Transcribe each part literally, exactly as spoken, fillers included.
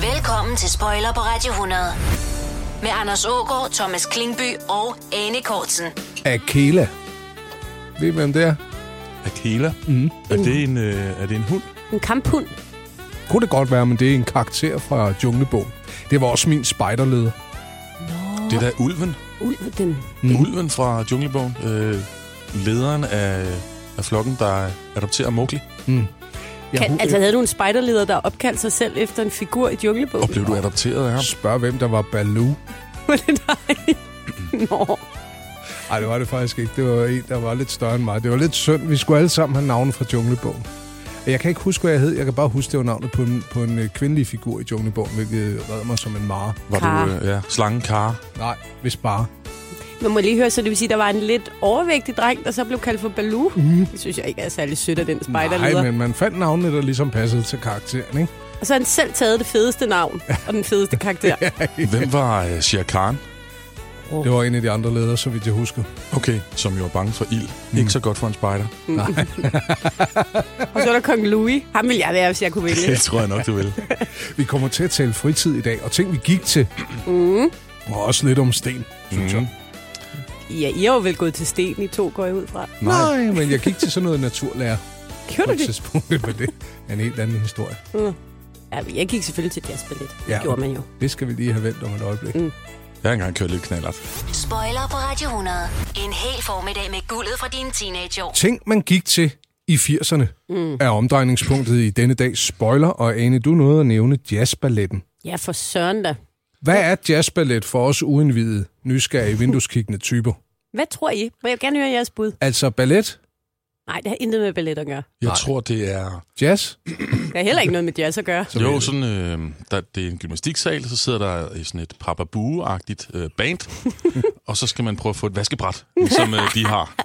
Velkommen til Spoiler på Radio hundrede. Med Anders Aagaard, Thomas Klingby og Ane Kortsen. Akela. Ved I, hvem det er? Akela? Mm. Er, det en, øh, er det en hund? En kamphund. Kunne det godt være, men det er en karakter fra Junglebogen. Det var også min spejderleder. Nå. Det der er ulven. Ulven. Mm. Ulven fra Junglebogen. Øh, lederen af, af flokken, der adopterer Mowgli. Mm. Ja, kan, altså havde du en spejderleder, der opkaldte sig selv efter en figur i Junglebogen? Og blev du adopteret af ham? Spørg, hvem der var Baloo. Var det dig? Nå. Ej, det var det faktisk ikke. Det var en, der var lidt større end mig. Det var lidt synd. Vi skulle alle sammen have navne fra Junglebogen. Jeg kan ikke huske, hvad jeg hed. Jeg kan bare huske, det var navnet på en, på en kvindelig figur i Junglebogen, hvilket redder mig som en mare. Var Kar. du øh, ja, slangen Kar? Nej, hvis bare. Man må lige høre, så det vil sige, at der var en lidt overvægtig dreng, der så blev kaldt for Baloo. Mm. Det synes jeg ikke er særlig sødt af den spejderleder. Nej, men man fandt navnene, der ligesom passede til karakteren, ikke? Og så har han selv taget det fedeste navn og den fedeste karakter. ja, ja. Hvem var uh, Shere Khan? Oh. Det var en af de andre ledere, så vidt jeg husker. Okay, som jo var bange for ild. Mm. Ikke så godt for en spejder. Mm. Nej. Og så er der Kong Louis. Ham vil jeg være, hvis jeg kunne vælge. Det tror jeg nok, du vil. Vi kommer til at tale fritid i dag, og ting vi gik til. Mm. Og også lidt om sten, synes mm. jeg. Ja, I har jo vel gået til sten, I to går jeg ud fra. Nej, men jeg gik til sådan noget naturlærer. Gjorde du det? Tidspunkt, men det er en helt anden historie. Mm. Ja, jeg gik selvfølgelig til jazzballet. Det ja, gjorde man jo. Det skal vi lige have vendt om et øjeblik. Mm. Jeg har engang kørt lidt knallert. Spoiler på Radio hundrede. En hel formiddag med guldet fra dine teenageår. Ting, man gik til i firserne, mm. er omdrejningspunktet i denne dags spoiler. Og Ane, du nåede at nævne jazzballetten. Ja, for søren da. Hvad er jazzballet for os uindvidede, nysgerrige, vindueskiggende typer? Hvad tror I? Jeg vil gerne høre jeres bud. Altså ballet? Nej, det har intet med ballet at gøre. Jeg Nej. tror, det er... Jazz? Det har heller ikke noget med jazz at gøre. Så jo, sådan, øh, der, det er en gymnastiksal, så sidder der i sådan et Papa Bue-agtigt øh, band, og så skal man prøve at få et vaskebræt, som øh, de har.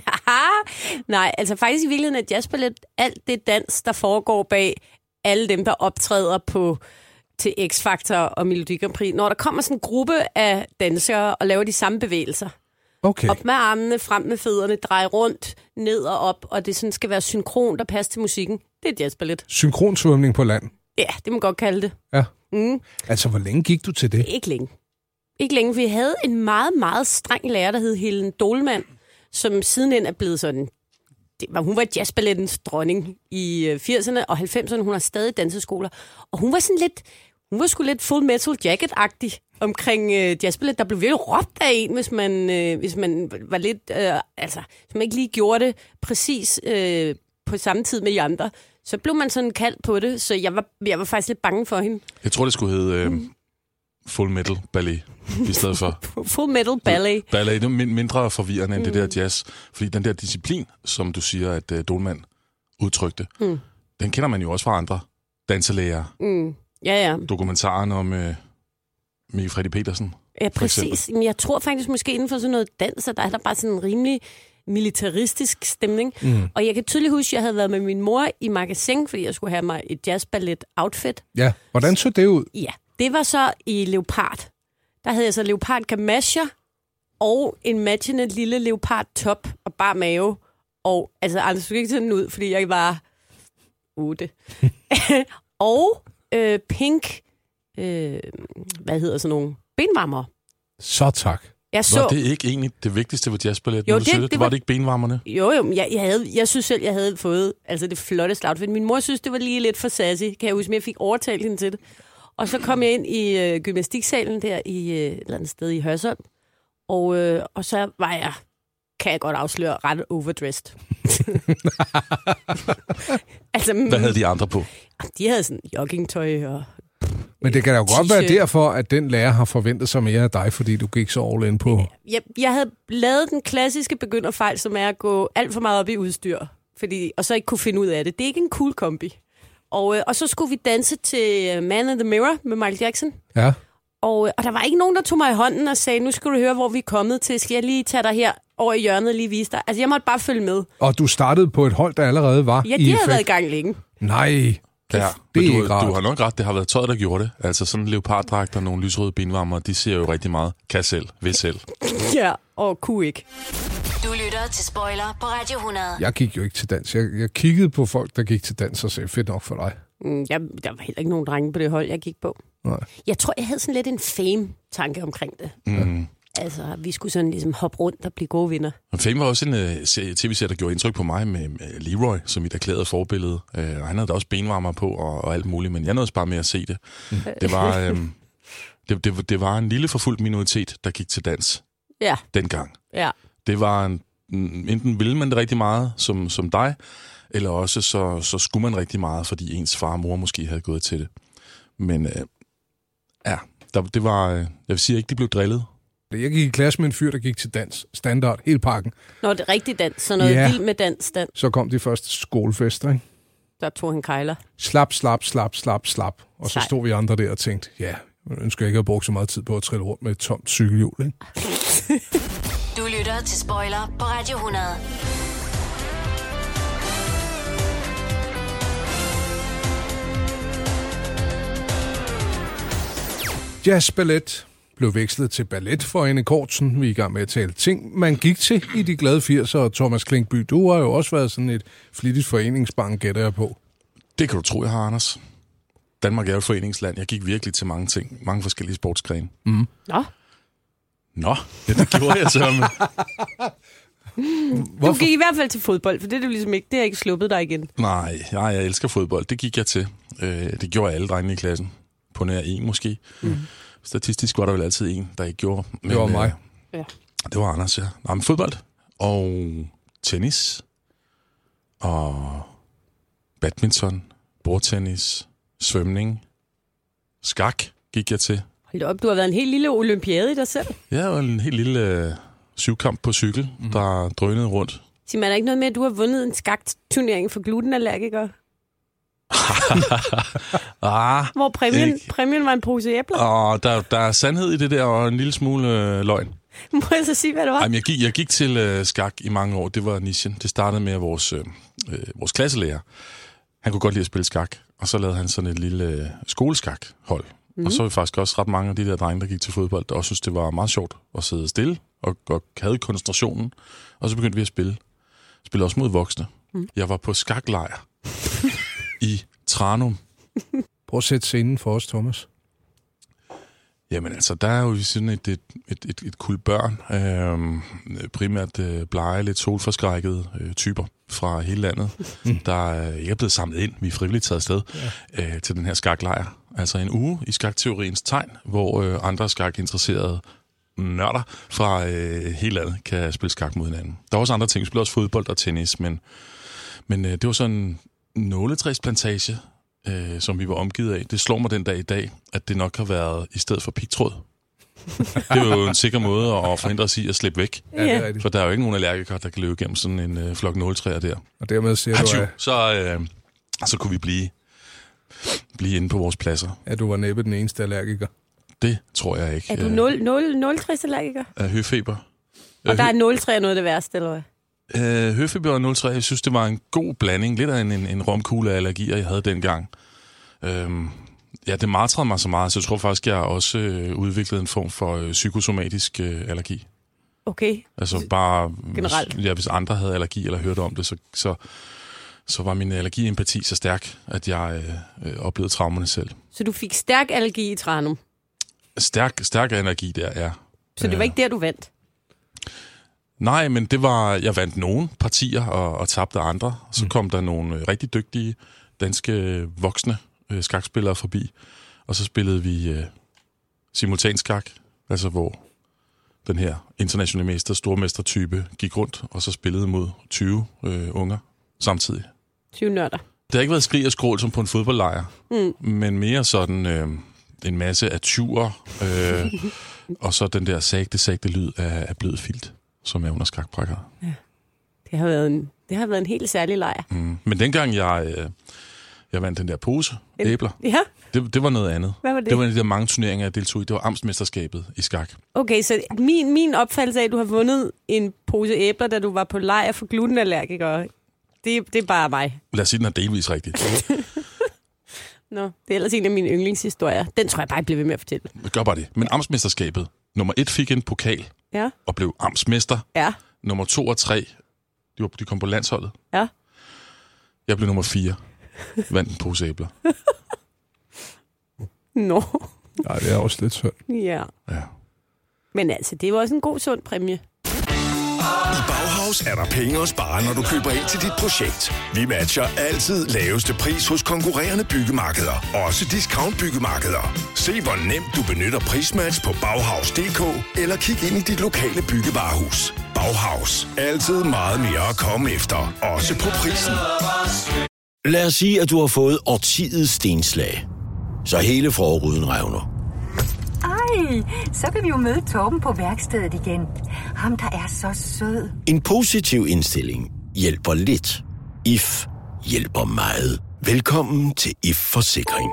Nej, altså faktisk i virkeligheden er jazzballet alt det dans, der foregår bag alle dem, der optræder på til X-Factor og Melodi Grand Prix. Når der kommer sådan en gruppe af dansere og laver de samme bevægelser. Okay. Op med armene, frem med fødderne, drej rundt, ned og op, og det sådan skal være synkron, der passer til musikken. Det er jazzballet. Synkronsvømning på land? Ja, det må man godt kalde det. Ja. Mm. Altså, hvor længe gik du til det? Ikke længe. Ikke længe, for vi havde en meget, meget streng lærer, der hed Helen Dolman, som sidenhen er blevet sådan... Det var, hun var jazzballettens dronning i firserne og halvfemserne. Hun har stadig danseskoler. Og hun var sådan lidt... Hun var sgu lidt Full Metal Jacket-agtig omkring øh, jazzballet. Der blev virkelig råbt af en, hvis man, øh, hvis man var lidt... Øh, altså, hvis man ikke lige gjorde det præcis øh, på samme tid med de andre. Så blev man sådan kaldt på det, så jeg var, jeg var faktisk lidt bange for hende. Jeg tror, det skulle hedde øh, Full Metal Ballet i stedet for. Full Metal Ballet. Ballet er mindre forvirrende end mm. det der jazz. Fordi den der disciplin, som du siger, at øh, Dolman udtrykte, mm. den kender man jo også fra andre danselæger. Mm. Ja, ja. Dokumentaren om øh, Mie Freddy Petersen. Ja, præcis. Men jeg tror faktisk måske inden for sådan noget dans, der er der bare sådan en rimelig militaristisk stemning. Mm. Og jeg kan tydeligt huske, at jeg havde været med min mor i magasin, fordi jeg skulle have mig et jazzballet-outfit. Ja, hvordan så det ud? Ja, det var så i leopard. Der havde jeg så leopard gamasher og en matchende lille leopard top og bar mave. Og altså, altså skulle ikke sådan ud, fordi jeg var otte. og øh, pink, øh, hvad hedder sådan nogle, benvarmere. Så tak. Jeg så... Var det ikke egentlig det vigtigste ved jazzballet? Jo, det, det, det var... var det ikke benvarmerne? Jo, jo, jeg, jeg, havde, jeg synes selv, jeg havde fået altså det flotteste outfit. Min mor synes, det var lige lidt for sassy. Kan jeg huske, men jeg fik overtalt hende til det. Og så kom jeg ind i øh, gymnastiksalen der i øh, et eller andet sted i Hørsholm. Og, øh, og så var jeg, kan jeg godt afsløre, ret overdressed. altså, hvad havde de andre på? De havde sådan joggingtøj og... Men det kan da jo godt være derfor, at den lærer har forventet sig mere af dig, fordi du gik så all in på... Jeg, jeg havde lavet den klassiske begynderfejl, som er at gå alt for meget op i udstyr, fordi, og så ikke kunne finde ud af det. Det er ikke en cool kombi. Og, og så skulle vi danse til Man in the Mirror med Michael Jackson. Ja. Og, og der var ikke nogen, der tog mig i hånden og sagde, nu skal du høre, hvor vi er kommet til. Skal jeg lige tage dig her over i hjørnet og lige vise dig? Altså, jeg måtte bare følge med. Og du startede på et hold, der allerede var ja, i det havde været i gang længe. Nej, ja, det er du, ikke rart. Du har nok ret, det har været tøjet, der gjorde det. Altså sådan en leoparddragt og nogle lysrøde benvarmer, de ser jo rigtig meget. Kan selv, vil selv. Ja, og kunne ikke. Du lytter til Spoiler på Radio hundrede. Jeg gik jo ikke til dans. Jeg, jeg kiggede på folk, der gik til dans og sagde, fedt nok for dig. Mm, jeg, der var heller ikke nogen drenge på det hold, jeg gik på. Nej. Jeg tror, jeg havde sådan lidt en fame-tanke omkring det. Mm. Altså, vi skulle sådan ligesom hoppe rundt og blive gode vinder. Og Fame var også en uh, tv-serie, der gjorde indtryk på mig med, med Leroy, som mit erklærede forbillede. Uh, og han havde da også benvarmer på og, og alt muligt, men jeg nåede bare med at se det. Mm. Det, var, um, det, det, det var en lille forfulgt minoritet, der gik til dans Ja. dengang. Ja. Det var en, enten ville man det rigtig meget, som, som dig, eller også så, så skulle man rigtig meget, fordi ens far og mor måske havde gået til det. Men uh, ja, der, det var, jeg vil sige ikke, de blev drillet. Jeg gik i klasse med en fyr, der gik til dans. Standard, hele pakken. Når det er rigtig dans, så noget Ja. vild med dans, dans, Så kom de første skolefester, ikke? der tog han kejler. Slap, slap, slap, slap, slap. Og så Sej. stod vi andre der og tænkte, ja, jeg ønsker ikke at bruge så meget tid på at trille rundt med et tomt cykelhjul, ikke? Du lytter til Spoiler på Radio hundrede. Jazzballet blev vekslet til ballet for Anne Kortsen. Vi er i gang med at tale ting, man gik til i de glade firser. Og Thomas Klinkby, du har jo også været sådan et flittigt foreningsbarn, gætter jeg på. Det kan du tro, jeg har, Anders. Danmark er jo et foreningsland. Jeg gik virkelig til mange ting. Mange forskellige sportsgrene. Mm. Nå, Nå, ja, det gjorde jeg så med. du gik i hvert fald til fodbold, for det er du ligesom ikke, det har ikke sluppet dig igen. Nej, jeg, jeg elsker fodbold. Det gik jeg til. Øh, det gjorde alle drengene i klassen. På nær en måske. Mm. Statistisk var der vel altid en, der ikke gjorde. Men, Det var mig. Øh, Ja. det var Anders, ja. Nå, men fodbold. Og tennis. Og badminton. Bordtennis. Svømning. Skak gik jeg til. Hold da op, du har været en helt lille olympiade i dig selv. Ja, og en helt lille øh, syvkamp på cykel, mm. der drønede rundt. Sig man, er der ikke noget med, at du har vundet en skakturnering for glutenallergikere? ah, Hvor præmien, ikke. præmien var en pose æbler? og der, der er sandhed i det der, og en lille smule øh, løgn. Må jeg så sige, hvad det var? Ej, men jeg, gik, jeg gik til øh, skak i mange år. Det var nichen. Det startede med vores, øh, øh, vores klasselærer. Han kunne godt lide at spille skak, og så lavede han sådan et lille øh, skoleskakhold. Mm. Og så var vi faktisk også ret mange af de der drenge, der gik til fodbold, der også synes, det var meget sjovt at sidde stille og, og havde koncentrationen. Og så begyndte vi at spille. Spille også mod voksne. Mm. Jeg var på skaklejr i Tranum. Prøv at sætte scenen for os, Thomas. Jamen altså, der er jo sådan et, et, et, et, et kul børn, øh, primært øh, blege, lidt solforskrækkede øh, typer fra hele landet, mm. der øh, ikke er blevet samlet ind. Vi er frivilligt taget afsted ja. øh, til den her skaklejr. Altså en uge i skakteoriens tegn, hvor øh, andre skakinteresserede nørder fra øh, hele landet kan spille skak mod hinanden. Der er også andre ting, vi spiller også fodbold og tennis, men, men øh, det var sådan en nåletræsplantage, Øh, som vi var omgivet af. Det slår mig den dag i dag, at det nok har været i stedet for pigtråd. Det er jo en sikker måde at forhindre os i at slippe væk. Ja, det er rigtigt. For der er jo ikke nogen allergikere, der kan løbe gennem sådan en øh, flok nåletræer der. Og dermed siger du, at, Så, øh, så kunne vi blive, blive inde på vores pladser. at du var næppe den eneste allergiker. Det tror jeg ikke. Er du nul tre allergiker? Af høfeber. Og der er nul tre noget af det værste, eller hvad? Øh, høfeber og nul tre, jeg synes, det var en god blanding. Lidt af en, en, en romkugle af allergier, jeg havde dengang. Øhm, ja, det martrede mig så meget, så jeg tror faktisk, jeg også øh, udviklede en form for øh, psykosomatisk øh, allergi. Okay. Altså bare, Generelt? Hvis, ja, hvis andre havde allergi eller hørte om det, så, så, så var min allergiempati så stærk, at jeg øh, øh, oplevede traumerne selv. Så du fik stærk allergi i Tranum? Stærk, stærk allergi der, ja. Så det var ikke der, du vandt? Nej, men det var, jeg vandt nogle partier og, og tabte andre. Så Mm. kom der nogle øh, rigtig dygtige danske øh, voksne øh, skakspillere forbi. Og så spillede vi øh, simultanskak, altså hvor den her internationale mester, stormestertype gik rundt, og så spillede mod tyve øh, unger samtidig. tyve nørder. Det har ikke været skrig og skrål som på en fodboldlejr, Mm. men mere sådan øh, en masse af turer, øh, og så den der sagte, sagte lyd af, af blød filt, som er under skakbrækker. Det har været en, det har været en helt særlig lejr. Mm. Men dengang jeg, øh, jeg vandt den der pose En- æbler, Ja, det, det var noget andet. hvad var det? Det var en af de der mange turneringer, jeg deltog i. Det var Amtsmesterskabet i skak. Okay, så min, min opfattelse af, at du har vundet en pose æbler, da du var på lejr for glutenallergikere, det, det er bare mig. Lad os sige, den er delvis rigtigt. Nå, det er ellers en af mine yndlingshistorier. Den tror jeg bare, jeg bliver ved med at fortælle. Gør bare det. Men Amtsmesterskabet, nummer et fik en pokal Ja, og blev amtsmester. ja, Nummer to og tre, de, var, de kom på landsholdet. ja. Jeg blev nummer fire. Vandt en pose æbler. Nå. Nej, det er også lidt synd. Ja. Ja. Men altså, det var også en god, sund præmie. I Bauhaus er der penge at spare, når du køber ind til dit projekt. Vi matcher altid laveste pris hos konkurrerende byggemarkeder. Også discount byggemarkeder. Se hvor nemt du benytter prismatch på Bauhaus punktum d k eller kig ind i dit lokale byggevarehus. Bauhaus. Altid meget mere at komme efter. Også på prisen. Lad os sige, at du har fået årtidets stenslag. Så hele forruden revner. Ej, så kan vi jo møde Torben på værkstedet igen. Ham, der er så sød. En positiv indstilling hjælper lidt. I F hjælper meget. Velkommen til I F Forsikring.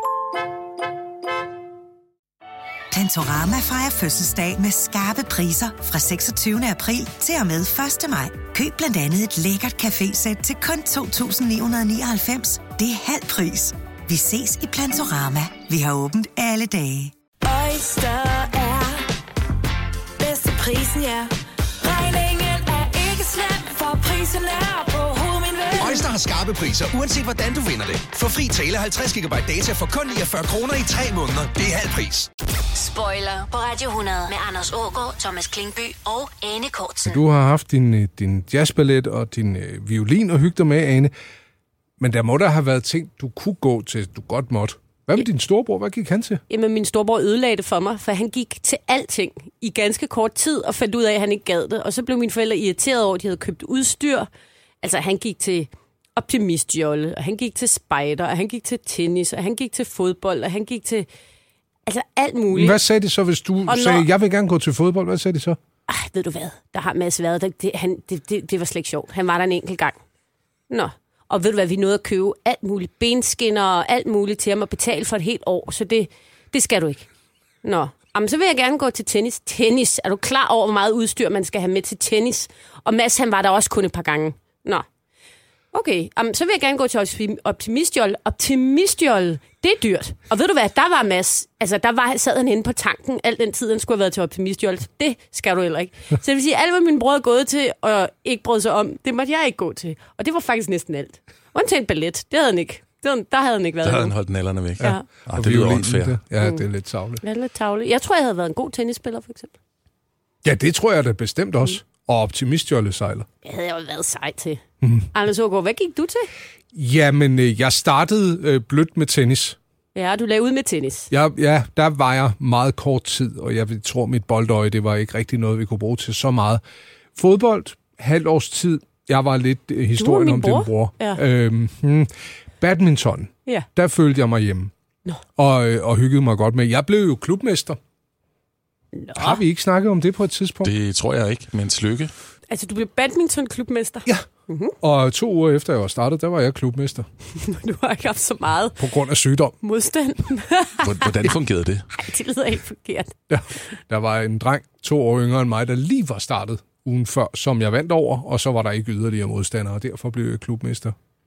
Plantorama fejrer fødselsdag med skarpe priser fra seksogtyvende april til og med første maj. Køb blandt andet et lækkert cafésæt til kun to tusind ni hundrede nioghalvfems. Det er halv pris. Vi ses i Plantorama. Vi har åbent alle dage. Oyster er bedst til prisen, ja. Regningen er ikke slem, for prisen er på hovedet, min ven. Oyster har skarpe priser, uanset hvordan du vinder det. Få fri tale halvtreds gigabyte data for kun niogfyrre kroner i tre måneder. Det er halv pris. Spoiler på Radio hundrede med Anders Aagaard, Thomas Klingby og Ane Kortsen. Du har haft din, din jazzballet og din øh, violin og hygge dig med, Ane. Men der må der have været ting, du kunne gå til, du godt måtte. Hvad med din storebror? Hvad gik han til? Jamen, min storebror ødelagde det for mig, for han gik til alting i ganske kort tid og fandt ud af, at han ikke gad det. Og så blev mine forældre irriteret over, at de havde købt udstyr. Altså, han gik til optimistjolle, og han gik til spejder, og han gik til tennis, og han gik til fodbold, og han gik til altså alt muligt. Hvad sagde de så, hvis du og sagde, når... jeg vil gerne gå til fodbold? Hvad sagde de så? Ej, ved du hvad? Der har Mads været der. Det, han, det, det, det var slet ikke sjovt. Han var der en enkelt gang. Nå. Og ved du hvad, vi nåede at købe alt muligt, benskinner og alt muligt til ham og betale for et helt år, så det, det skal du ikke. Nå, jamen, så vil jeg gerne gå til tennis. Tennis, er du klar over, hvor meget udstyr man skal have med til tennis? Og Mads, han var der også kun et par gange. Nå, okay, jamen, så vil jeg gerne gå til optimistjolle. Optimistjolle, det er dyrt. Og ved du hvad, der var Mads, altså der var, sad han inde på tanken, al den tid, han skulle have været til optimistjolle. Det skal du heller ikke. Så det vil sige, alt hvad min bror er gået til, og ikke brød sig om, det måtte jeg ikke gå til. Og det var faktisk næsten alt. Undtagen ballet, det havde han ikke. Det havde, der havde han ikke været. Der havde han holdt nallerne væk. Ja. Ja. Arh, det lyder unfair. Det. Ja, det er lidt tavligt. Ja, lidt tavligt. Jeg tror, jeg havde været en god tennisspiller, for eksempel. Ja, det tror jeg da bestemt også. Mm. Og optimistjolle sejler. Det havde jeg jo været sej til. Mm. Anders Aagaard, hvad gik du til? Jamen, øh, jeg startede øh, blødt med tennis. Ja, du lagde ud med tennis. Ja, ja, der var jeg meget kort tid, og jeg tror, mit boldøje, det var ikke rigtig noget, vi kunne bruge til så meget. Fodbold, halvt års tid. Jeg var lidt øh, historien om din bror. Ja. Øhm, hmm, badminton, ja. Der følte jeg mig hjemme. Nå. Og, øh, og hyggede mig godt med. Jeg blev jo klubmester. Nå. Har vi ikke snakket om det på et tidspunkt? Det tror jeg ikke, men Lykke. Altså, du blev badminton-klubmester? Ja. Mm-hmm. Og to uger efter jeg var startet, der var jeg klubmester. Du har ikke haft så meget... På grund af sygdom. Modstand. Hvordan fungerede det? Nej, det lyder helt forkert. Ja. Der var en dreng, to år yngre end mig, der lige var startet ugen før, som jeg vandt over, og så var der ikke yderligere modstandere, og derfor blev jeg klubmester.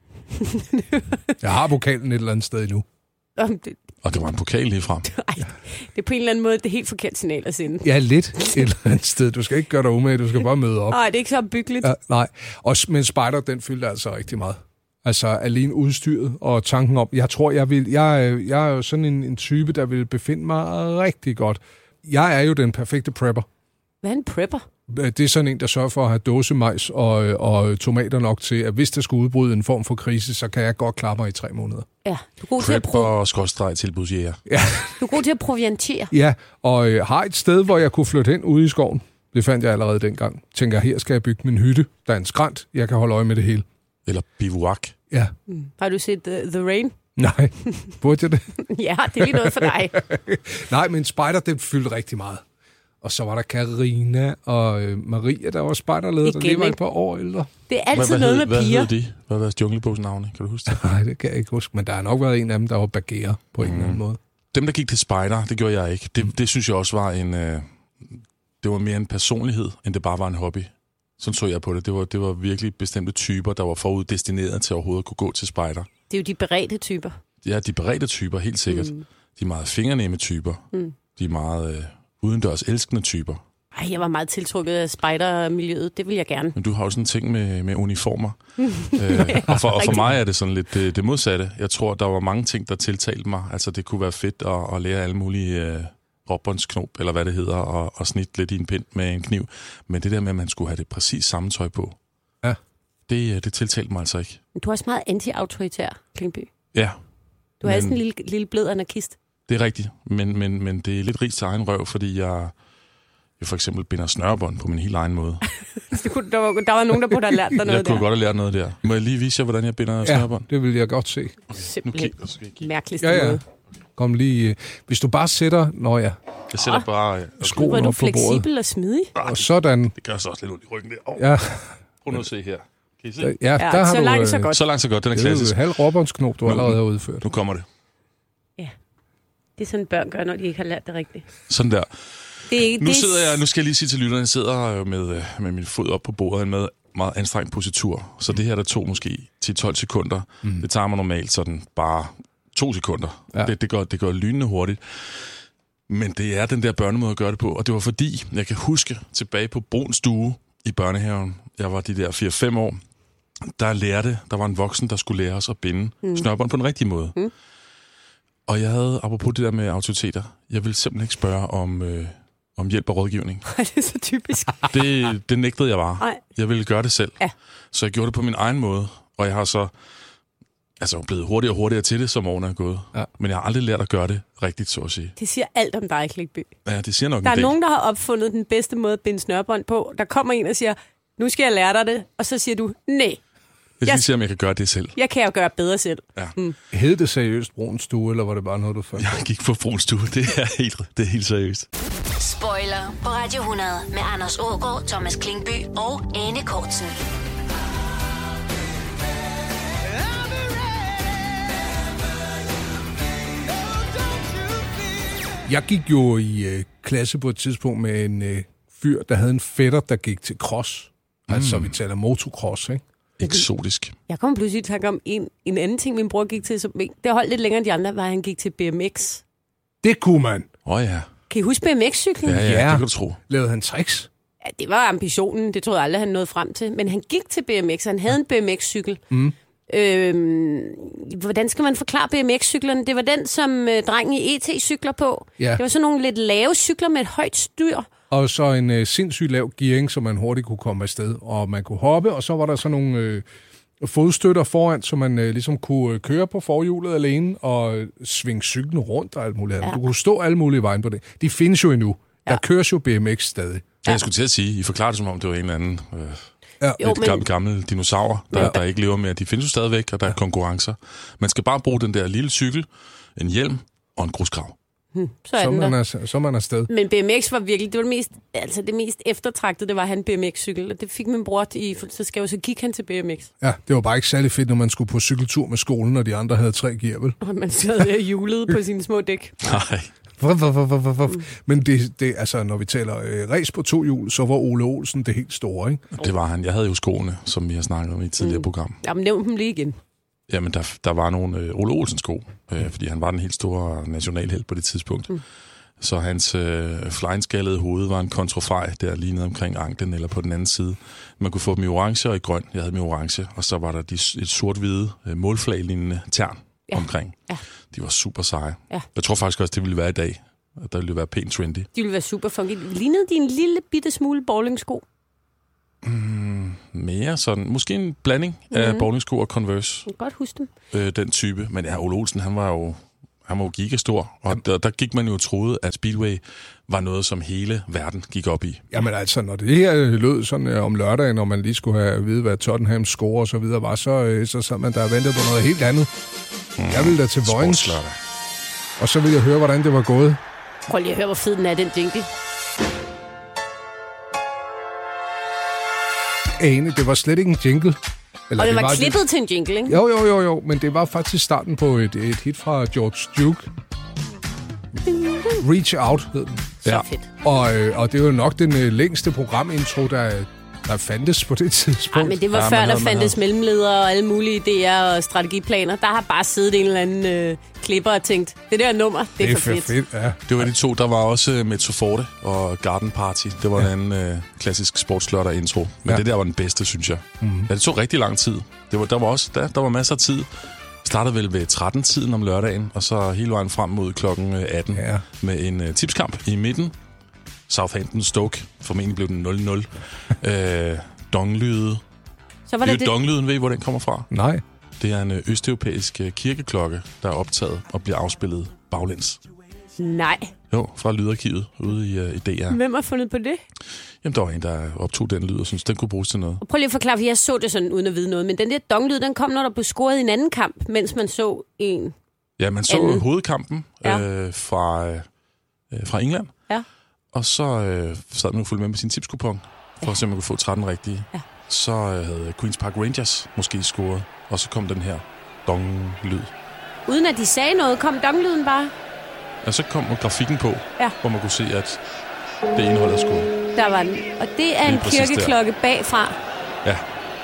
Jeg har pokalen et eller andet sted endnu. Om det... Og det var en pokal lige frem. Ej, det er på en eller anden måde det helt forkert signal at sende. Ja, lidt et eller andet sted. Du skal ikke gøre dig umage, du skal bare møde op. Nej, det er ikke så byggeligt. Ja, nej, og, men Spider, den fyldte altså rigtig meget. Altså alene udstyret og tanken om, jeg tror, jeg vil, jeg, jeg er jo sådan en, en type, der vil befinde mig rigtig godt. Jeg er jo den perfekte prepper. Hvad er en prepper? Det er sådan en, der sørger for at have dåsemajs og, og tomater nok til, at hvis der skulle udbryde en form for krise, så kan jeg godt klare mig i tre måneder. Ja, du er god Prep til at pro- og skråstreg tilbudsjæger. Ja. Du er god til at proviantere. Ja, og øh, har et sted, hvor jeg kunne flytte hen ude i skoven. Det fandt jeg allerede dengang. Tænker, her skal jeg bygge min hytte. Der er en skrænt. Jeg kan holde øje med det hele. Eller bivouac. Ja. Mm. Har du set The, The Rain? Nej. Burde jeg det? Ja, det er lige noget for dig. Nej, men Spider, den fyldte rigtig meget. Og så var der Karina og øh, Maria, der var spejderleder, der lige var et par år ældre. Det er altid hvad, noget hvad med hed, piger. Hvad hed de? Hvad var deres junglebogsnavne? Kan du huske det? Nej, det kan jeg ikke huske. Men der har nok været en af dem, der var bagere på mm. en eller anden måde. Dem, der gik til spejder, det gjorde jeg ikke. Det, mm. det synes jeg også var en... Øh, det var mere en personlighed, end det bare var en hobby. Sådan så jeg på det. Det var, det var virkelig bestemte typer, der var foruddestineret til overhovedet at kunne gå til spejder. Det er jo de beredte typer. Ja, de beredte typer, helt sikkert. Mm. De er meget fingernemme typer. Mm. De er meget øh, udendørs elskende typer. Ej, jeg var meget tiltrukket af spejdermiljøet. Det vil jeg gerne. Men du har jo sådan en ting med, med uniformer. øh, og, for, og for mig er det sådan lidt det, det modsatte. Jeg tror, der var mange ting, der tiltalte mig. Altså, det kunne være fedt at, at lære alle mulige øh, råbåndsknop, eller hvad det hedder, og, og snitte lidt i en pind med en kniv. Men det der med, at man skulle have det præcis samme tøj på, ja. det, det tiltalte mig altså ikke. Du er også meget anti-autoritær, Klingby. Ja. Du er men, sådan en lille, lille blød anarkist. Det er rigtigt, men, men, men det er lidt rigt til egen røv, fordi jeg... Jeg for eksempel binder snørebånd på min helt egen måde. der, var, der var nogen, der burde have lært dig noget der. Jeg kunne der. godt have lært noget der. Må jeg lige vise jer, hvordan jeg binder ja, snørebånd? Det vil jeg godt se. Simpelthen mærkeligste ja, ja. måde. Kom lige. Hvis du bare sætter... Nå ja. Jeg sætter oh. bare... Okay. Skoen op på bordet. Du er fleksibel og smidig. Og sådan. Det gør så også lidt ondt i ryggen der. Oh. Ja. Prøv nu at se her. Kan I se? Ja, ja der har så du... langt, så godt. Så langt, så godt. Den er klassisk. Det er jo halv råbåndsknop, du allerede har udført. Nu kommer det. Ja. Det er sådan, børn gør, når de ikke har lært det rigtigt. Sådan der. Det, nu det... sidder jeg, nu skal jeg lige sige til lytterne, jeg sidder med, med min fod op på bordet med meget anstrengt positur. Så det her, der tog måske ti til tolv sekunder. Mm. Det tager mig normalt sådan bare to sekunder. Ja. Det, det, går, det går lynende hurtigt. Men det er den der børnemåde at gøre det på. Og det var fordi, jeg kan huske tilbage på Bruns Stue i børnehaven. Jeg var de der fire fem år. Der lærte, der var en voksen, der skulle lære os at binde mm. snørbånd på den rigtige måde. Mm. Og jeg havde, apropos det der med autoriteter, jeg ville simpelthen ikke spørge om... Øh, om hjælp og rådgivning. Det er så typisk. Det, det nægtede jeg bare. Nej. Jeg ville gøre det selv. Ja. Så jeg gjorde det på min egen måde, og jeg har så altså blevet hurtigere og hurtigere til det, som årene er gået. Ja. Men jeg har aldrig lært at gøre det rigtigt, så at sige. Det siger alt om dig, Klingby. Ja, det siger nok Der en er del. nogen, der har opfundet den bedste måde at binde snørbånd på. Der kommer en og siger, nu skal jeg lære dig det, og så siger du, nej. Jeg skal se, om jeg kan gøre det selv. Jeg kan jo gøre bedre selv. Ja. Mm. Hed det seriøst Bruns Stue, eller var det bare noget, du fandt? Jeg gik på Bruns Stue. Det er helt, det er helt seriøst. Spoiler på Radio hundrede med Anders Aagaard, Thomas Klingby og Ane Kortsen. Jeg gik jo i øh, klasse på et tidspunkt med en øh, fyr, der havde en fætter, der gik til cross. Mm. Altså, vi taler motocross, ikke? Eksotisk. Jeg kom pludselig i tanke om en, en anden ting, min bror gik til. Som, det holdt lidt længere end de andre, var, at han gik til B M X. Det kunne man. Åh oh, ja. Kan I huske B M X-cyklen? Ja, ja, ja, det kan du tro. Lavede han tricks? Ja, det var ambitionen. Det troede jeg aldrig, han nåede frem til. Men han gik til B M X, han havde en B M X-cykel. Mm. Øhm, hvordan skal man forklare B M X-cyklerne? Det var den, som øh, drengen i E T cykler på. Ja. Det var sådan nogle lidt lave cykler med et højt styr. Og så en øh, sindssygt lav gearing, så man hurtigt kunne komme afsted. Og man kunne hoppe, og så var der så nogle øh, fodstøtter foran, så man øh, ligesom kunne øh, køre på forhjulet alene og øh, svinge cyklen rundt og alt muligt andet. Ja. Du kunne stå alle mulige vejen på det. De findes jo endnu. Ja. Der køres jo B M X stadig. Ja. Jeg skulle til at sige, I forklarer det som om, det var en eller anden... Øh... Ja. Jo, et gammel, gammel dinosaur, der, ja. der ikke lever mere. De findes jo stadigvæk, og der er konkurrencer. Man skal bare bruge den der lille cykel, en hjelm og en grusgrav. Hmm, så er så, den man der. er, så man er afsted. Men B M X var virkelig, det var det mest, altså det mest eftertragtede, det var han B M X-cykel. Og det fik min bror i, så skal jo så gik han til B M X. Ja, det var bare ikke særlig fedt, når man skulle på cykeltur med skolen, og de andre havde tre gear, vel? Og man sad hjulet på sine små dæk. Nej. Mm. Men det, det, altså, når vi taler øh, race på to hjul, så var Ole Olsen det helt store, ikke? Det var han. Jeg havde jo skoene, som vi har snakket om i et tidligere mm. program. Jamen, nævn dem lige igen. Jamen, der, der var nogle øh, Ole Olsen sko, øh, fordi han var den helt store nationalhelt på det tidspunkt. Mm. Så hans øh, fleinskallede hoved var en kontrofej, der lignede omkring anklen eller på den anden side. Man kunne få dem i orange og i grøn. Jeg havde dem i orange, og så var der de, et sort-hvide øh, målflag-lignende tern ja. omkring. Ja. De var super seje. Ja. Jeg tror faktisk også, det ville være i dag. Der ville være pænt trendy. De ville være super funky. Lignede de en lille bitte smule bowlingsko? Mm, mere sådan. Måske en blanding mm. af bowlingsko og Converse. Jeg kan godt huske dem. Øh, den type. Men ja, Ole Olsen, han var jo... Han var jo gigastor, og der, der gik man jo troede, at Speedway var noget, som hele verden gik op i. Jamen altså, når det her lød sådan uh, om lørdagen, når man lige skulle have at vide, hvad Tottenhams score og så videre var, så, uh, så sad man der og ventede på noget helt andet. Mm. Jeg ville da til Vojens, og så ville jeg høre, hvordan det var gået. Prøv lige at høre, hvor fed den er, den jingle. Ane, det var slet ikke en jingle. Eller og det var, var klippet det... til en jingle, ikke? Jo, jo, jo, jo, men det var faktisk starten på et, et hit fra George Duke. Reach Out hed den. Så ja. Fedt. Og, øh, og det var nok den øh, længste programintro, der, der fandtes på det tidspunkt. Ej, men det var Ja, før, man der havde- man fandtes mellemledere og alle mulige idéer og strategiplaner. Der har bare siddet en eller anden øh, klipper og tænkt, det der nummer, det er, Det er for fedt. fedt, ja. Det var de to. Der var også uh, Mezzo Forte og Garden Party. Det var ja. en anden uh, klassisk sportslørdag intro. Men Ja. ja. det der var den bedste, synes jeg. Mm-hmm. Ja, det tog rigtig lang tid. Det var, der var også der, der var masser af tid. Startede vel ved tretten-tiden om lørdagen, og så hele vejen frem mod klokken atten Ja. med en uh, tipskamp i midten. Southampton Stoke. Formentlig blev den nul nul. uh, donglyde. Så var Det det det. donglyden, ved I, hvor den kommer fra? Nej. Det er en øh, østeuropæisk øh, kirkeklokke, der er optaget og bliver afspillet baglæns. Nej. Jo, fra lydarkivet ude i, uh, i D R. Hvem har fundet på det? Jamen, der var en, der optog den lyd og syntes, den kunne bruges til noget. Og prøv lige at forklare, for jeg så det sådan uden at vide noget, men den der donglyd, den kom, når der blev scoret i en anden kamp, mens man så en. Ja, man så Anden. hovedkampen Ja. øh, fra, øh, fra England, Ja. og så øh, sad man og fulgte med med sin tipskupon, for at se, om man kunne få tretten rigtige. Ja. Så øh, havde Queen's Park Rangers måske scoret, og så kom den her dong-lyd. Uden at de sagde noget, kom donglyden bare. Og så kom grafikken på, Ja. hvor man kunne se, at det indhold er scoret. Der var den. Og det er en Lige præcis der. kirkeklokke bagfra. Ja.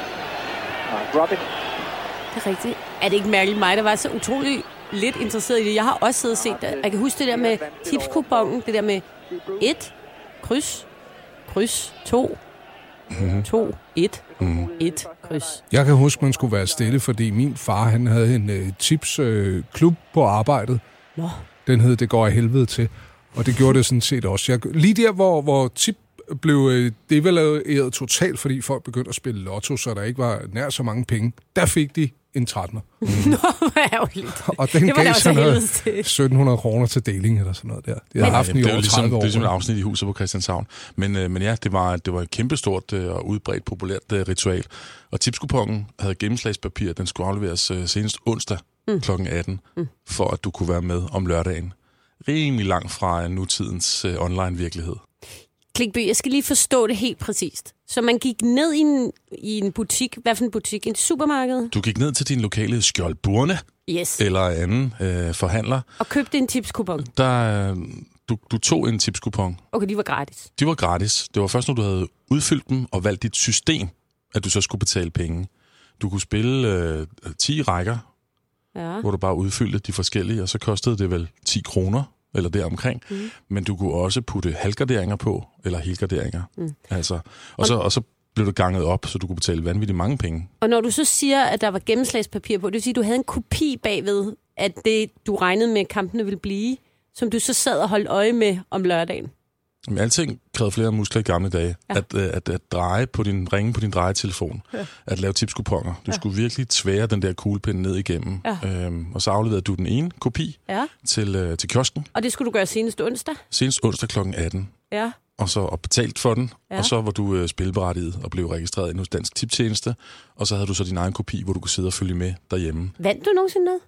Det er rigtigt. Er det ikke mærkeligt mig, der var så utrolig lidt interesseret i det? Jeg har også siddet og set det. Jeg kan huske det der med tipskupongen, det der med et, kryds, kryds, to, Mm-hmm. to, et, Mm-hmm. et, kryds. Jeg kan huske, man skulle være stille, fordi min far han havde en øh, tipsklub øh, klub på arbejdet. Nå. Den hed Det går af helvede til. Og det gjorde det sådan set også. Jeg, lige der, hvor, hvor tip blev øh, devalueret totalt, fordi folk begyndte at spille lotto, så der ikke var nær så mange penge, der fik de en trettener. Nå, hvor ærgerligt. Og den Det var da gav også sådan noget helvedes til. sytten hundrede kroner til deling eller sådan noget der. De har haft den i det er over jo ligesom, tredive år. det er ligesom et afsnit i huset på Christianshavn. Men, øh, men ja, det var, det var et kæmpestort øh, og udbredt populært øh, ritual. Og tipskupongen havde gennemslagspapir. Den skulle afleveres øh, senest onsdag mm. klokken atten, mm. for at du kunne være med om lørdagen. Rimelig langt fra øh, nutidens øh, online-virkelighed. Klinkby, jeg skal lige forstå det helt præcist. Så man gik ned i en, i en butik, hvad for en butik? En supermarked? Du gik ned til din lokale Skjoldburne Yes. eller anden øh, forhandler. Og købte en tipskupon. Der, øh, du, du tog en tipskupon. Okay, de var gratis. De var gratis. Det var først, når du havde udfyldt dem og valgt dit system, at du så skulle betale penge. Du kunne spille øh, ti rækker, Ja. hvor du bare udfyldte de forskellige, og så kostede det vel ti kroner, eller deromkring. Mm. Men du kunne også putte halvgarderinger på, eller helgarderinger. Mm. Altså, og, så, og så blev det ganget op, så du kunne betale vanvittigt mange penge. Og når du så siger, at der var gennemslagspapir på, det vil sige, at du havde en kopi bagved, at det, du regnede med, at kampene ville blive, som du så sad og holdt øje med om lørdagen. Men alting krævede flere muskler i gamle dage. Ja. At, at, at, at dreje på din, ringe på din drejetelefon. Ja. At lave tipskuponer. Du ja. skulle virkelig tvære den der kuglepind ned igennem. Ja. Øhm, og så afleverede du den ene kopi Ja. til, øh, til kiosken. Og det skulle du gøre senest onsdag? Senest onsdag klokken atten. Ja. Og så og betalt for den. Ja. Og så var du øh, spilberettiget og blev registreret inde hos Dansk Tiptjeneste. Og så havde du så din egen kopi, hvor du kunne sidde og følge med derhjemme. Vandt du nogensinde noget?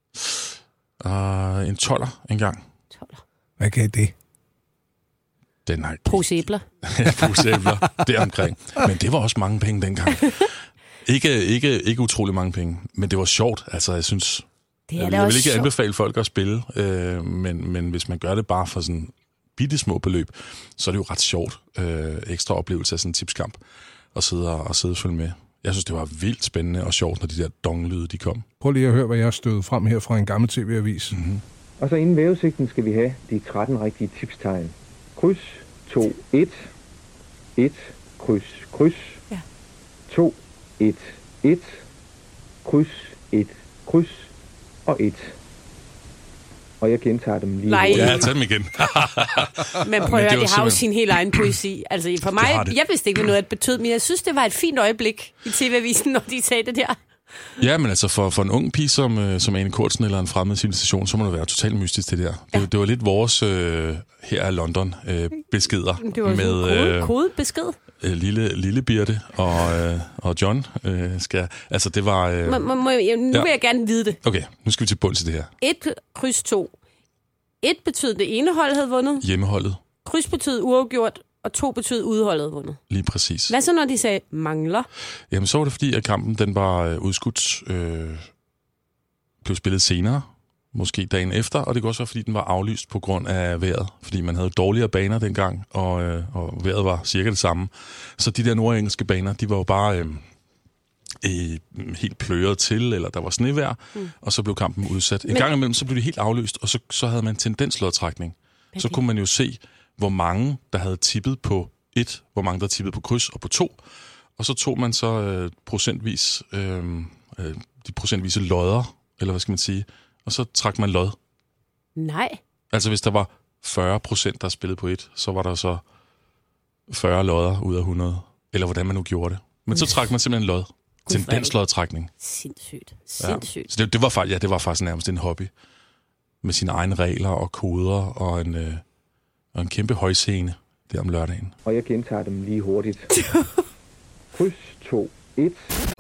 Uh, en toller engang. tolv. Hvad gav det? Den har Pose æbler. Pose æbler deromkring. Men det var også mange penge dengang. Ikke, ikke, ikke utrolig mange penge, men det var sjovt. Altså, jeg synes... Det er jeg, da jeg vil også ikke sjovt. anbefale folk at spille, øh, men, men hvis man gør det bare for sådan bitte små beløb, så er det jo ret sjovt. Øh, ekstra oplevelse af sådan en tipskamp, og sidde og, og sidde og følge med. Jeg synes, det var vildt spændende og sjovt, når de der donglyde, de kom. Prøv lige at høre, hvad jeg har stødet frem her fra en gammel tv-avis. Mm-hmm. Og så inden vævesigten skal vi have de tretten rigtige tipstegn. Kryds, to, et, et, kryds, kryds, Ja. to, et, et, kryds, et, kryds og et. Og jeg gentager dem lige Nej. hurtigt. Ja, tag dem igen. Men prøv Men at høre, det det, var det har jo simpelthen- sin helt egen poesi. Altså for mig, har det. jeg vidste ikke, hvad noget af det betød, men jeg synes, det var et fint øjeblik i tv-avisen, når de sagde det der. Ja, men altså for, for en ung pige som, øh, som Ane Kortsen eller en fremmed civilisation, så må det være totalt mystisk det der. Ja. Det, det var lidt vores øh, her er London øh, beskeder Det var med med kode, øh, kodebesked. øh, lille, lille Birte og, øh, og John. Øh, skal, altså det var... Øh, Må, må, må, jeg- nu ja. vil jeg gerne vide det. Okay, nu skal vi til bunds i det her. Et kryds to. Et betød, det ene hold havde vundet. Hjemmeholdet, Kryds betød uafgjort, og to betød udholdet havde vundet. lige præcis. Hvad så, når de sagde mangler? Jamen så var det fordi, at kampen den var øh, udskudt, øh, blev spillet senere, måske dagen efter, og det kunne også være, fordi den var aflyst på grund af vejret, fordi man havde dårligere baner dengang, og, øh, og vejret var cirka det samme. Så de der nordengelske baner, de var jo bare øh, øh, helt pløret til, eller der var snevejr, mm. og så blev kampen udsat. En Men... gang imellem, så blev det helt aflyst, og så, så havde man tendenslodtrækning. Okay. Så kunne man jo se, hvor mange, der havde tippet på et, hvor mange, der tippede på kryds og på to, og så tog man så øh, procentvis, øh, øh, de procentvise lodder, eller hvad skal man sige, og så trak man lod. Nej. Altså hvis der var fyrre procent, der spillede på et, så var der så fyrre lodder ud af hundrede. Eller hvordan man nu gjorde det. Men så trak man simpelthen lod. Tendenslodtrækning. Sindssygt. Sindssygt. Ja. Så det, det, var faktisk, ja, det var faktisk nærmest en hobby. Med sine egne regler og koder og en, øh, og en kæmpe højscene der om lørdagen. Og jeg gentager dem lige hurtigt. Kryds to et.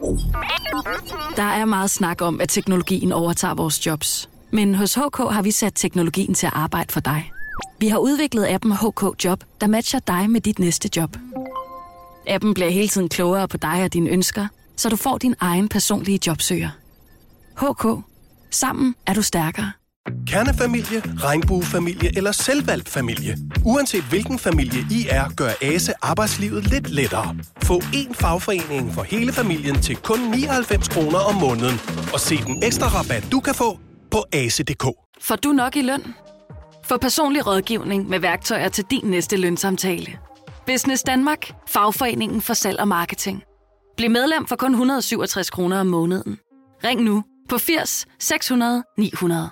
Der er meget snak om, at teknologien overtager vores jobs. Men hos H K har vi sat teknologien til at arbejde for dig. Vi har udviklet appen H K Job, der matcher dig med dit næste job. Appen bliver hele tiden klogere på dig og dine ønsker, så du får din egen personlige jobsøger. H K. Sammen er du stærkere. Kernefamilie, regnbuefamilie eller selvvalgt familie. Uanset hvilken familie I er, gør ASE arbejdslivet lidt lettere. Få én fagforening for hele familien til kun nioghalvfems kroner om måneden. Og se den ekstra rabat, du kan få på ase punktum d k. Får du nok i løn? Få personlig rådgivning med værktøjer til din næste lønsamtale. Business Danmark. Fagforeningen for salg og marketing. Bliv medlem for kun et hundrede og syvogtres kroner om måneden. Ring nu på firs seks hundrede ni hundrede.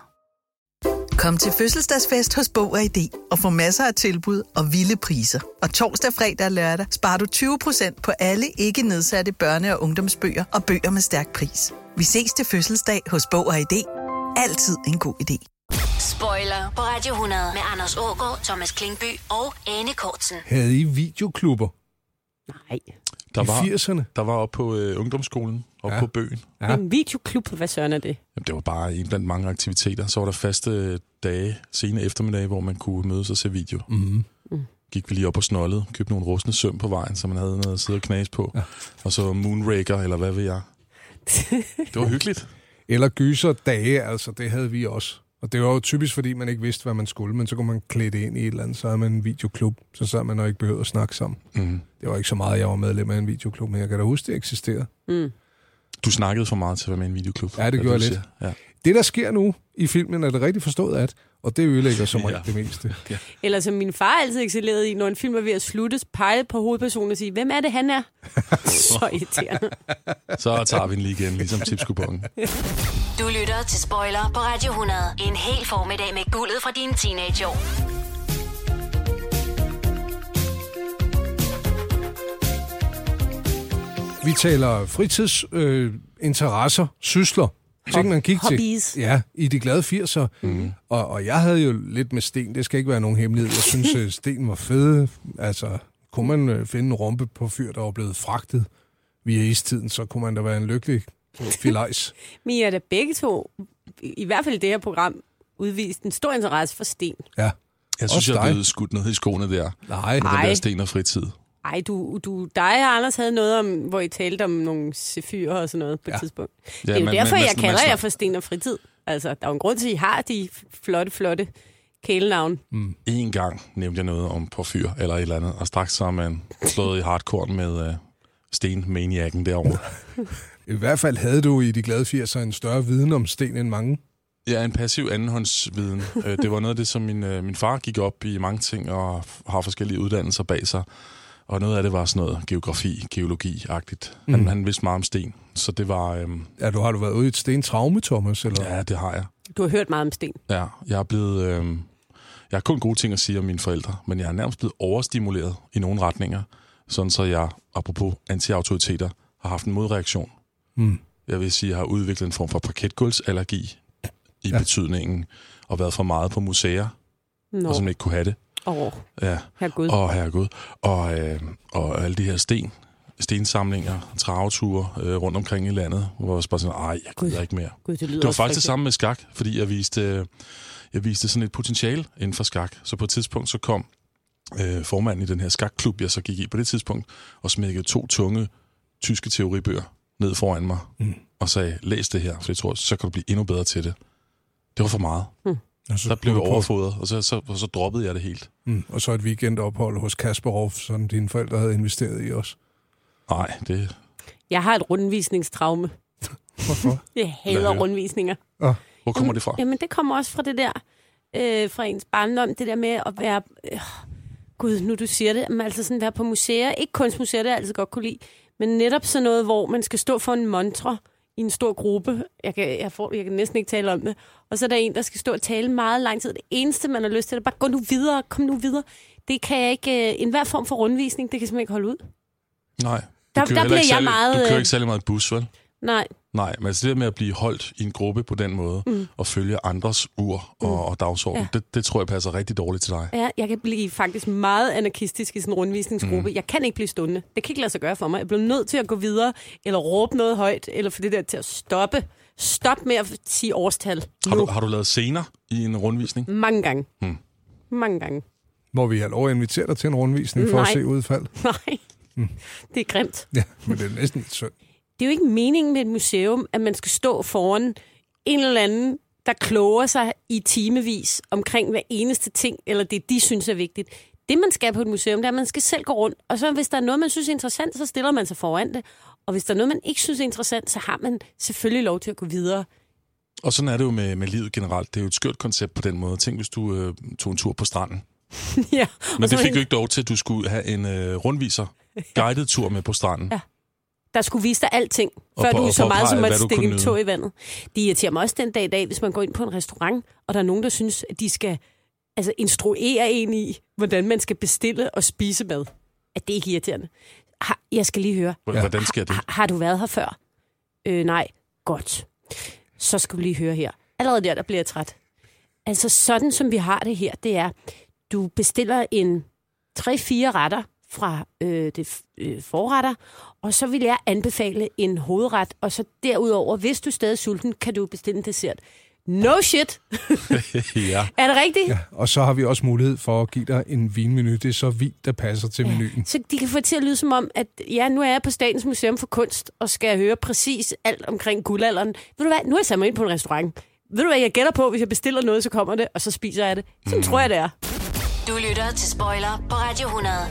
Kom til fødselsdagsfest hos Bog og I D og få masser af tilbud og vilde priser. Og torsdag, fredag og lørdag sparer du tyve procent på alle ikke nedsatte børne- og ungdomsbøger og bøger med stærk pris. Vi ses til fødselsdag hos Bog og I D. Altid en god idé. Spoiler på Radio hundrede med Anders Aagaard, Thomas Klingby og Ane Kortsen. Havde I videoklubber? Nej. Der var, I firserne? Der var oppe på øh, ungdomsskolen, oppe ja. på Bøen. Ja. En videoklub, hvad søren er det? Jamen, det var bare en blandt mange aktiviteter. Så var der faste dage, sene eftermiddage, hvor man kunne mødes og se video. Mm-hmm. Mm. Gik vi lige op på snollet, købte nogle rustne søm på vejen, så man havde noget at sidde og knase på. Ja. Og så Moonraker, eller hvad ved jeg. Det var hyggeligt. Eller gyserdage, altså det havde vi også. Og det var jo typisk, fordi man ikke vidste, hvad man skulle, men så kunne man klæde det ind i et eller andet, så havde man en videoklub, så sad man og ikke behøvede at snakke sammen. Mm. Det var ikke så meget, jeg var medlem af en videoklub, men jeg kan da huske, det eksisterede. Mm. Du snakkede for meget til at være med i en videoklub. Ja, det gjorde jeg lidt. Ja. Det, der sker nu i filmen, er det rigtig forstået at, og det ødelægger som ja. det meste. Ja. Eller som min far altid excellerede i, når en film er ved at sluttes, pege på hovedpersonen og sige, hvem er det, han er? Så irriterende. Så tager vi den lige igen, ligesom tipskupongen. Du lytter til Spoiler på Radio hundrede. En hel formiddag med guldet fra dine teenageår. Vi taler fritidsinteresser, øh, sysler. Ting, man gik Hobbies. til ja, i de glade firser. Mm. Og, og jeg havde jo lidt med sten. Det skal ikke være nogen hemmelighed. Jeg synes, at sten var fede. Altså, kunne man øh, finde en rumpe på fyr, der var blevet fragtet via istiden, så kunne man da være en lykkelig filajs. Mia, der begge to, i hvert fald i det her program, udvist en stor interesse for sten. Ja. Jeg synes, jeg er blevet skudt noget i skoene der. Nej. Med den der sten og fritid. Ej, du, du, dig og Anders havde noget om, hvor I talte om nogle sefyrer og sådan noget på et ja. tidspunkt. Ja, det er jo men, derfor, men, jeg kalder jer for sten og fritid. Altså, der er jo en grund til, at I har de flotte, flotte kælenavn. Mm. En gang nævnte jeg noget om porfyr eller et eller andet, og straks så har man slået i hardcore med uh, stenmaniakken derovre. I hvert fald havde du i de glade firser en større viden om sten end mange. Ja, en passiv andenhåndsviden. Det var noget af det, som min, min far gik op i mange ting og har forskellige uddannelser bag sig. Og noget af det var sådan noget geografi, geologi-agtigt. Han, mm. han vidste meget om sten, så det var... Øhm... Ja, du har du været ude i et stentraume, Thomas? Eller? Ja, det har jeg. Du har hørt meget om sten? Ja, jeg er blevet... Øhm... Jeg har kun gode ting at sige om mine forældre, men jeg er nærmest blevet overstimuleret i nogle retninger, sådan så jeg, apropos anti-autoriteter, har haft en modreaktion. Mm. Jeg vil sige, at jeg har udviklet en form for parketgulvsallergi i ja. betydningen, og været for meget på museer, Nå. og simpelthen ikke kunne have det. Åh, oh, ja. herregud. Og herregud. Og, øh, og alle de her sten, stensamlinger, traveture øh, rundt omkring i landet, hvor jeg bare sådan, ej, jeg gider ikke mere. Gud, det, det var faktisk det samme med skak, fordi jeg viste, jeg viste sådan et potentiale inden for skak. Så på et tidspunkt så kom øh, formanden i den her skakklub, jeg så gik i på det tidspunkt, og smækkede to tunge tyske teoribøger ned foran mig, mm. og sagde, læs det her, for jeg tror, så kan du blive endnu bedre til det. Det var for meget. Hmm. Så der blev jeg på- overfodret, og så, så, og så droppede jeg det helt. Mm. Og så et weekendophold hos Kasparov, som dine forældre havde investeret i os. Nej, det... Jeg har et rundvisningstraume. Hvorfor? Jeg hader Lad høre. rundvisninger. Oh. Hvor kommer det fra? Jamen, det kommer også fra det der, øh, fra ens barndom, det der med at være... Øh, Gud, nu du siger det, men altså sådan være på museer, ikke kunstmuseer, det er jeg altid godt kunne lide, men netop sådan noget, hvor man skal stå for en montre i en stor gruppe. Jeg kan, jeg, får, jeg kan næsten ikke tale om det. Og så er der en, der skal stå og tale meget lang tid. Det eneste, man har lyst til, er bare, gå nu videre, kom nu videre. Det kan jeg ikke... Øh, enhver form for rundvisning, det kan jeg simpelthen ikke holde ud. Nej. Du Der- kører der heller bliver ikke jeg særlig, meget, Du kører øh, ikke særlig meget bus, vel? Nej. Nej, men altså det der med at blive holdt i en gruppe på den måde, Mm. og følge andres ur og, Mm. og dagsorden, Ja. det, det tror jeg passer rigtig dårligt til dig. Ja, jeg kan blive faktisk meget anarkistisk i sådan en rundvisningsgruppe. Mm. Jeg kan ikke blive stående. Det kan ikke lade sig gøre for mig. Jeg bliver nødt til at gå videre, eller råbe noget højt, eller få det der til at stoppe. Stop med at sige årstal. Har du, har du lavet scener i en rundvisning? Mange gange. Hmm. Mange gange. Må vi have lov at invitere dig til en rundvisning for Nej. at se udfald? Nej, Mm. det er grimt. Ja, men det er næsten lidt synd. Det er jo ikke meningen med et museum, at man skal stå foran en eller anden, der kloger sig i timevis omkring hver eneste ting, eller det, de synes er vigtigt. Det, man skal på et museum, det er, at man skal selv gå rundt. Og så hvis der er noget, man synes er interessant, så stiller man sig foran det. Og hvis der er noget, man ikke synes er interessant, så har man selvfølgelig lov til at gå videre. Og sådan er det jo med, med livet generelt. Det er jo et skørt koncept på den måde. Tænk, hvis du øh, tog en tur på stranden. Ja, Men det fik jo ikke lov til, at du skulle have en øh, rundviser, guided tur med på stranden. Ja. Der skulle vise dig alting, Og før på- du og så meget påpege, som hvad at du stikke kunne en nyde. tå i vandet. Det irriterer mig også den dag i dag, hvis man går ind på en restaurant, og der er nogen, der synes, at de skal altså, instruere en i, hvordan man skal bestille og spise mad. At det er ikke irriterende. Har, jeg skal lige høre. H- Hvordan sker det? Har, har du været her før? Øh, nej. Godt. Så skal du lige høre her. Allerede der, der bliver jeg træt. Altså sådan, som vi har det her, det er, du bestiller en tre-fire retter fra øh, det øh, forretter, og så vil jeg anbefale en hovedret, og så derudover, hvis du stadig er sulten, kan du bestille en dessert. No shit! Ja. Er det rigtigt? Ja, og så har vi også mulighed for at give dig en vinmenu. Det er så vin, der passer til menuen. Så de kan få det til at lyde som om, at ja, nu er jeg på Statens Museum for Kunst, og skal høre præcis alt omkring guldalderen. Ved du hvad, nu er jeg sat mig ind på en restaurant. Ved du hvad, jeg gætter på, hvis jeg bestiller noget, så kommer det, og så spiser jeg det. Sådan mm. tror jeg, det er. Du lytter til Spoiler på Radio hundrede.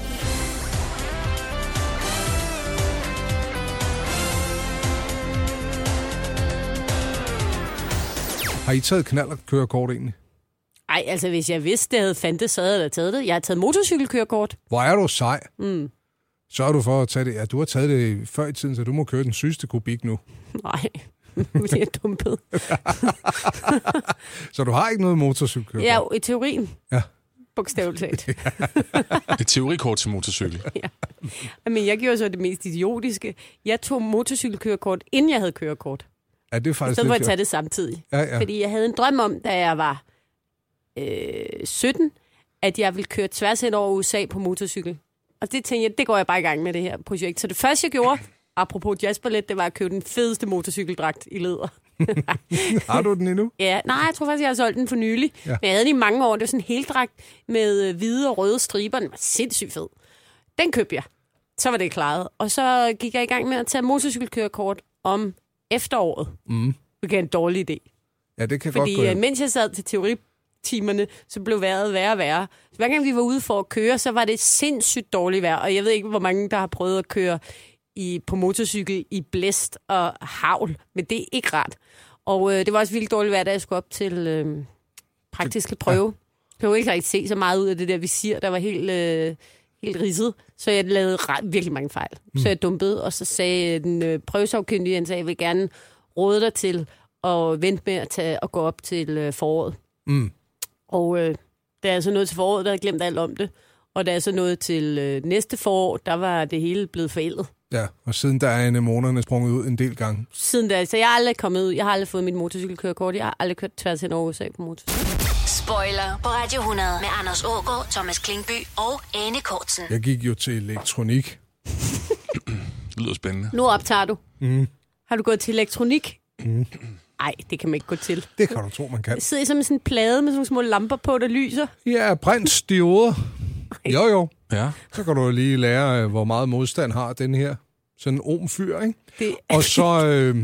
Har I taget knallertkørekort egentlig? Ej, altså hvis jeg vidste, det havde fandtes, så havde jeg da taget det. Jeg har taget motorcykelkørekort. Hvor er du sej? Mm. Så er du for at tage det. Ja, du har taget det før i tiden, så du må køre den sygeste kubik nu. Nej, det er dumpet. Så du har ikke noget motorcykelkørekort? Ja, i teorien. Ja. Bogstaveligt talt. Et teorikort til motorcykel. Ja. Men jeg gjorde så det mest idiotiske. Jeg tog motorcykelkørekort, inden jeg havde kørekort. Ja, det er I faktisk stedet for at lidt- tage det samtidig. Ja, ja. Fordi jeg havde en drøm om, da jeg var øh, sytten, at jeg ville køre tværs hen over U S A på motorcykel. Og det tænkte jeg, det går jeg bare i gang med det her projekt. Så det første, jeg gjorde, apropos jazzballet, det var at købe den fedeste motorcykeldragt i læder. Har du den endnu? Ja, nej, jeg tror faktisk, jeg har solgt den for nylig. Ja. Ja. Men jeg havde den i mange år. Det var sådan en heldragt med øh, hvide og røde striber. Den var sindssygt fed. Den købte jeg. Så var det klaret. Og så gik jeg i gang med at tage motorcykelkørekort om efteråret. Mm. Det er en dårlig idé. Ja, det kan Fordi godt gå øh, hen. mens jeg sad til teoritimerne, så blev vejret værre og værre. Så hver gang vi var ude for at køre, så var det sindssygt dårligt vejr. Og jeg ved ikke, hvor mange, der har prøvet at køre i, på motorcykel i blæst og havl. Men det er ikke rart. Og øh, det var også vildt dårligt vejr, da jeg skulle op til øh, praktiske prøve. Jeg kunne ikke rigtig se så meget ud af det der visir, der var helt, øh, helt ridset. Så jeg lavede ret, virkelig mange fejl. Mm. Så jeg dumpede, og så sagde den øh, prøvesagkyndige, han sagde, jeg vil gerne råde dig til at vente med at, tage, at gå op til øh, foråret. Mm. Og øh, da jeg så nåede til foråret, der havde jeg glemt alt om det. Og da jeg så nåede til øh, næste forår, der var det hele blevet forældet. Ja, og siden der er anemonerne sprunget ud en del gange. Siden da, så jeg har aldrig kommet ud. Jeg har aldrig fået mit motorcykelkørekort. Jeg har aldrig kørt tværs hen over U S A på motorcykel. Spoiler på Radio hundrede med Anders Ågaard, Thomas Klingby og Ane Kortsen. Jeg gik jo til elektronik. Det lyder spændende. Nu optager du. Mm. Har du gået til elektronik? Mm. Nej, det kan man ikke gå til. Det kan du tro, man kan. Jeg sidder i sådan en plade med sådan nogle små lamper på, der lyser. Ja, brænds dioder. Jo, jo. Ja. Så kan du lige lære, hvor meget modstand har den her. Sådan en ohmfyr, ikke? Det... Og så, øh,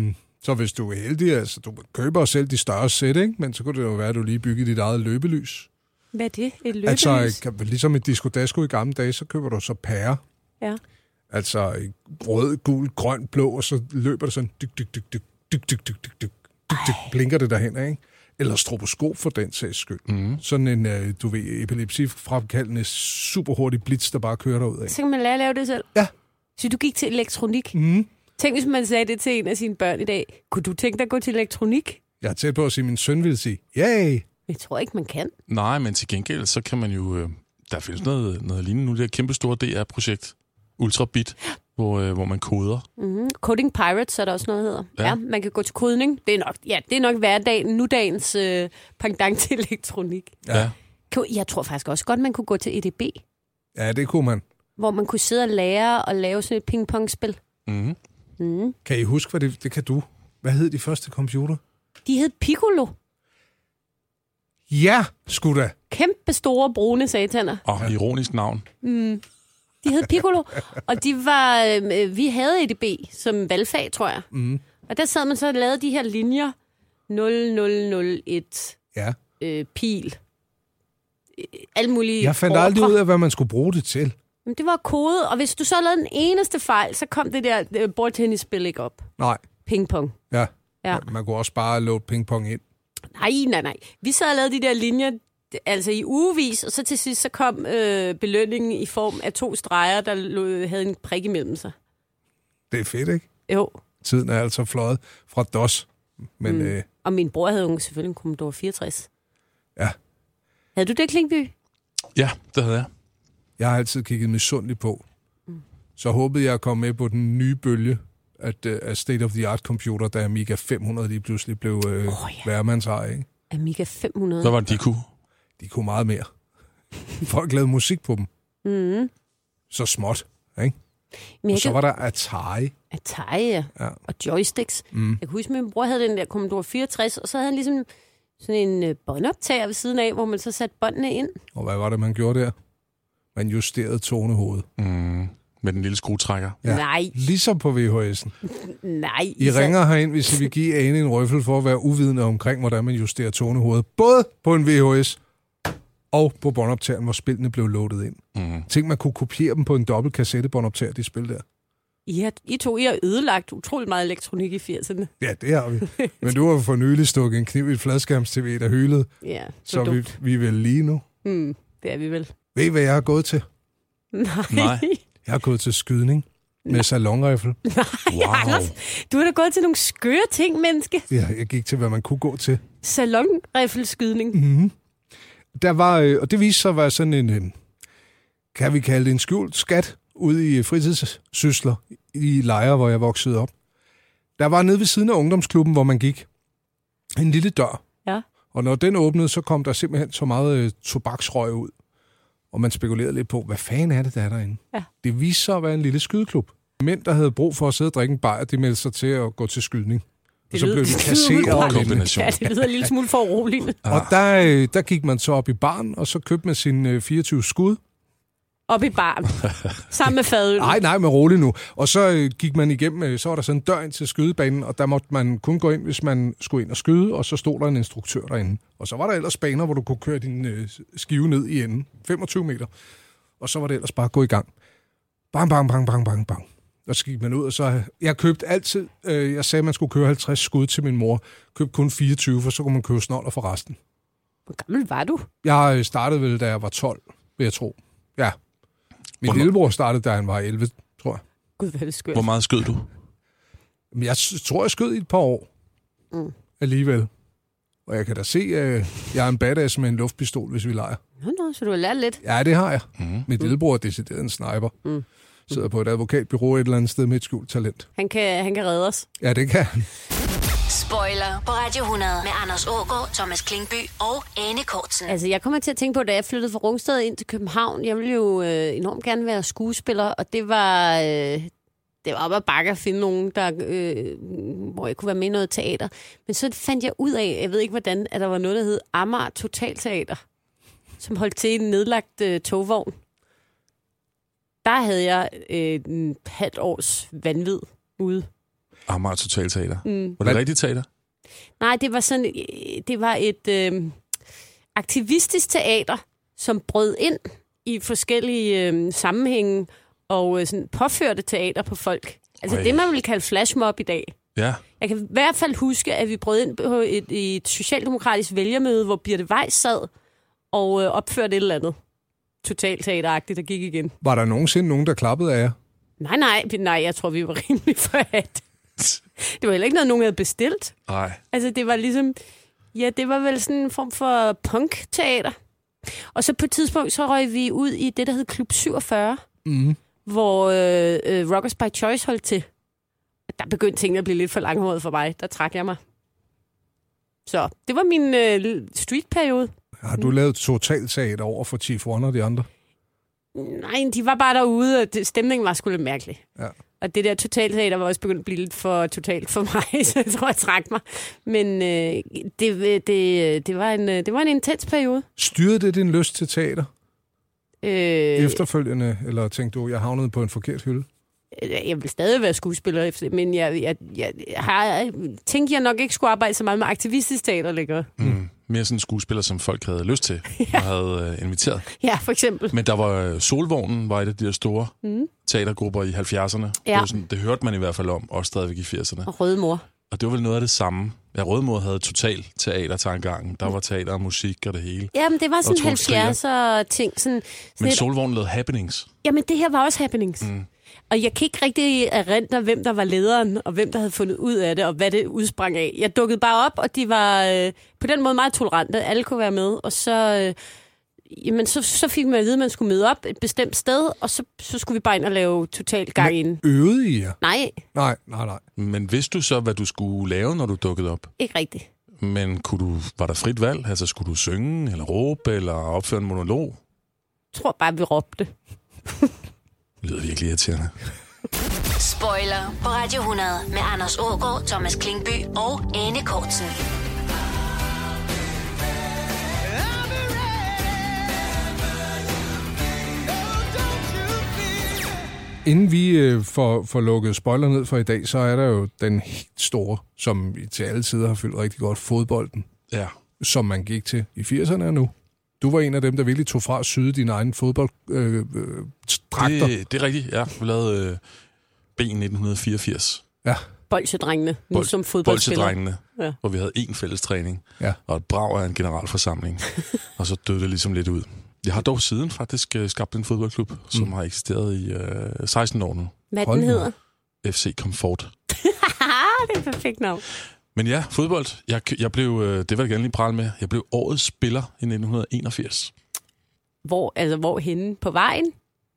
Så hvis du er heldig, altså du køber selv de større sæt, ikke? Men så kunne det jo være, at du lige bygger dit eget løbelys. Hvad er det? Et løbelys? Altså, kan, ligesom et disco-dasko i gamle dage, så køber du så pærer. Ja. Altså rød, gul, grøn, blå, og så løber det sådan, dyk, dyk, dyk, dyk, dyk, dyk, dyk, dyk, dyk, dyk, blinker det derhen, ikke? Eller stroboskop for den sags skyld. Mm. Sådan en, du ved, epilepsifremkaldende, super hurtig blitz, der bare kører derud af. Så kan man lære at lave det selv? Ja. Så du gik til elektronik? Mm. Tænk, hvis man sagde det til en af sine børn i dag. Kunne du tænke dig at gå til elektronik? Jeg er tæt på at sige, at min søn ville sige, yay! Jeg tror ikke, man kan. Nej, men til gengæld, så kan man jo... Øh, der findes noget, noget lignende nu, det her kæmpe store D R-projekt, Ultrabit, hvor, øh, hvor man koder. Mm-hmm. Coding Pirates er der også noget, hedder. Ja. Ja. ja, man kan gå til kodning. Det er nok, ja, det er nok hverdagen, nudagens øh, pendant til elektronik. Ja. Jeg tror faktisk også godt, man kunne gå til E D B. Ja, det kunne man. Hvor man kunne sidde og lære og lave sådan et ping-pong-spil. Mm-hmm. Mm. Kan I huske, hvad det, det kan du? Hvad hed de første computer? De hed Piccolo. Ja, sgu da. Kæmpe store brune sataner. Og ja. Ironisk navn. Mm. De hed Piccolo, og de var, øh, vi havde E D B som valgfag, tror jeg. Mm. Og der sad man så og lavede de her linjer. nul nul nul et Ja. øh, pil. Øh, alle mulige Jeg fandt ordre. aldrig ud af, hvad man skulle bruge det til. Men det var kode, og hvis du så lavede den eneste fejl, så kom det der øh, bordtennisspil ikke op. Nej. Ping-pong. Ja. Ja. Man kunne også bare load pingpong ind. Nej, nej, nej. Vi så og lavede de der linjer, altså i ugevis, og så til sidst så kom øh, belønningen i form af to streger, der lå, havde en prik imellem sig. Det er fedt, ikke? Jo. Tiden er altså fløjet fra DOS. Men, Mm. øh, Og min bror havde jo selvfølgelig en Commodore fireogtres. Ja. Havde du det, Klingby? Ja, det havde jeg. Jeg har altid kigget misundeligt på. Mm. Så håbede jeg at komme med på den nye bølge at, uh, af state-of-the-art computer, da Amiga fem hundrede lige pludselig blev uh, oh, ja. værmandseje, ikke? Amiga fem hundrede. Hvad var det, de kunne? De kunne meget mere. Folk lavede musik på dem. Mm. Så småt, ikke? Men Og så kan... var der Atari. Atari, ja. Ja. Og joysticks. Mm. Jeg kan huske, at min bror havde den der Commodore fireogtres, og så havde han ligesom sådan en øh, båndoptager ved siden af, hvor man så satte båndene ind. Og hvad var det, man gjorde der? Man justerede tonehovedet. Mm. Med den lille skruetrækker. Ja. Nej. Ligesom på V H S'en. Nej. I så... ringer herind, hvis I vil give Ane en røffel for at være uvidende omkring, hvordan man justerer tonehovedet. Både på en V H S og på båndoptageren, hvor spillene blev loadet ind. Mm. Tænk, man kunne kopiere dem på en dobbelt kassettebåndoptager, de spil der. I, har, I to I har ødelagt utrolig meget elektronik i firserne. Ja, det har vi. Men du har for nylig stukket en kniv i et fladskærms-tv, der hylede. Ja, så, så vi, vi er vel lige nu. Hmm, det er vi vel. Ved I, hvad jeg har gået til? Nej. Nej. Jeg har gået til skydning med salonrifle. Nej, Wow. Anders. Du har da gået til nogle skøre ting, menneske. Ja, jeg gik til, hvad man kunne gå til. Salonrifleskydning. Mm-hmm. Der var, øh, og det viste sig at være sådan en, en, kan vi kalde det en skjult skat, ude i fritidssysler i lejre, hvor jeg voksede op. Der var nede ved siden af ungdomsklubben, hvor man gik, en lille dør. Ja. Og når den åbnede, så kom der simpelthen så meget øh, tobaksrøg ud. Og man spekulerede lidt på, hvad fanden er det, der er derinde? Ja. Det viste sig at være en lille skydeklub. Mænd, der havde brug for at sidde og drikke en bajer, de meldte sig til at gå til skydning. Og så blev de kasseret og lidt. Ja, det lyder en lille smule for uroligende. Og der, der gik man så op i baren, og så købte man sin fireogtyve skud. Op i baren. Sammen med fadøl. Nej, nej, men roligt nu. Og så øh, gik man igennem, øh, så var der sådan en dør ind til skydebanen, og der måtte man kun gå ind, hvis man skulle ind og skyde, og så stod der en instruktør derinde. Og så var der ellers baner, hvor du kunne køre din øh, skive ned i enden. femogtyve meter. Og så var det ellers bare at gå i gang. Bang, bang, bang, bang, bang, bang. Og så gik man ud, og så... Jeg købte altid... Øh, jeg sagde, at man skulle køre halvtreds skud til min mor. Købte kun fireogtyve, for så kunne man købe snoller for resten. Hvor gammel var du? Jeg startede vel, da jeg var tolv, vil jeg tro. Ja. Min Hvornår? lillebror startede, da han var elleve, tror jeg. Gud, hvad er det skørt. Hvor meget skød du? Men jeg s- tror, jeg skød i et par år. Mm. Alligevel. Og jeg kan da se, at jeg er en badass med en luftpistol, hvis vi leger. Nå, nå, så du har lært lidt. Ja, det har jeg. Mm. Min lillebror er decideret en sniper. Mm. Sidder på et advokatbyrå et eller andet sted med et skjult talent. Han kan, han kan redde os. Ja, det kan han. Spoiler på Radio hundrede med Anders Ågaard, Thomas Klingby og Ane Kortsen. Altså, jeg kommer til at tænke på, da jeg flyttede fra Rungsted ind til København, jeg ville jo øh, enormt gerne være skuespiller, og det var... Øh, det var op ad bakke at finde nogen, der, øh, hvor jeg kunne være med i noget teater. Men så fandt jeg ud af, jeg ved ikke hvordan, at der var noget, der hed Amager Totalteater, som holdt til en nedlagt øh, togvogn. Der havde jeg øh, en halvt års vanvid ude. Amager Total Teater. Mm. Var det rigtigt teater? Nej, det var sådan, det var et øh, aktivistisk teater, som brød ind i forskellige øh, sammenhænge og øh, sådan påførte teater på folk. Altså Øj. det, man vil kalde flashmob i dag. Ja. Jeg kan i hvert fald huske, at vi brød ind på et, et socialdemokratisk vælgermøde, hvor Birte Weiss sad og øh, opførte et eller andet totalt teateragtigt, der gik igen. Var der nogensinde nogen, der klappede af jer? Nej, nej, nej, jeg tror, vi var rimelig forhat. Det var heller ikke noget, nogen havde bestilt. Nej. Altså, det var ligesom... Ja, det var vel sådan en form for punk-teater. Og så på et tidspunkt, så røg vi ud i det, der hed Klub syvogfyrre, mm. hvor øh, øh, Rockers by Choice holdt til. Der begyndte tingene at blive lidt for langhåret for mig. Der trak jeg mig. Så det var min øh, street-periode. Har du lavet totalt teater over for Chief One og de andre? Nej, de var bare derude, og det, stemningen var sgu lidt mærkelig. Ja. Og det der totalteater var også begyndt at blive lidt for totalt for mig, så jeg tror, jeg trak mig. Men øh, det, det, det, var en, det var en intens periode. Styrede det din lyst til teater? Øh, Efterfølgende, eller tænkte du, jeg havnede på en forkert hylde? Jeg vil stadig være skuespiller efter, men jeg, jeg, jeg, jeg har tænkt, jeg nok ikke skulle arbejde så meget med aktivistisk teater længere. Mm. Mere sådan en skuespiller, som folk havde lyst til og havde uh, inviteret. Ja, for eksempel. Men der var Solvognen, var et af de der store mm. teatergrupper i halvfjerdserne. Ja. Det, var sådan, det hørte man i hvert fald om, også stadigvæk i firserne. Og Rødmor. Og det var vel noget af det samme. Ja, Rødmor havde total teatertankegangen. Der var teater og musik og det hele. Jamen, det var sådan halvfjerdser ting. Sådan, sådan Men et... Solvognen lavede happenings. Jamen, det her var også happenings. Mm. Og jeg kan ikke rigtig erindre, hvem der var lederen, og hvem der havde fundet ud af det, og hvad det udsprang af. Jeg dukkede bare op, og de var øh, på den måde meget tolerante. Alle kunne være med, og så, øh, jamen, så, så fik man at vide, at man skulle møde op et bestemt sted, og så, så skulle vi bare ind og lave totalt gang ind. Øvede I jer? Nej. Nej, nej, nej. Men vidste du så, hvad du skulle lave, når du dukkede op? Ikke rigtigt. Men kunne du, var der frit valg? Altså, skulle du synge, eller råbe, eller opføre en monolog? Jeg tror bare, vi råbte. Det lyder virkelig irriterende. Spoiler på Radio hundrede med Anders Aagaard, Thomas Klingby og Ane Kortsen. Inden vi øh, får, får lukket spoiler ned for i dag, så er der jo den helt store, som vi til alle tider har fyldt rigtig godt, fodbolden. Ja. Som man gik til i firserne nu. Du var en af dem, der virkelig tog fra at syde din egen fodbolddragter. Øh, det, det er rigtigt, ja. Vi lavede øh, B nitten fireogfirs. Ja. Bolsjedrengene, nu Bol- som fodboldspiller. Bolsjedrengene, ja. Hvor vi havde én fælles træning, ja. og et brag af en generalforsamling. Og så døde det ligesom lidt ud. Jeg har dog siden faktisk øh, skabt en fodboldklub, mm. som har eksisteret i øh, seksten år nu. Hvad den hedder? F C Comfort. Det er perfekt navn. Men ja, fodbold. Jeg, jeg blev, øh, det vil jeg gerne lige prale med, jeg blev årets spiller i nitten enogfirs. Hvor, altså, hvor henne? På vejen?